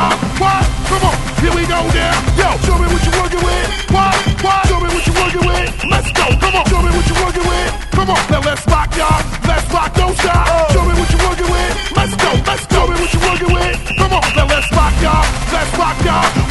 y'all. What? Come on, here we go now. Yo, show me what you working with. What? Show me what you working with. Let's go, come on, show me what you working with. Come on, now let's rock, y'all. Let's rock, don't stop. Show me what you working with. Let's go, show me what you working with. Come on, now let's rock, y'all. Let's rock, y'all.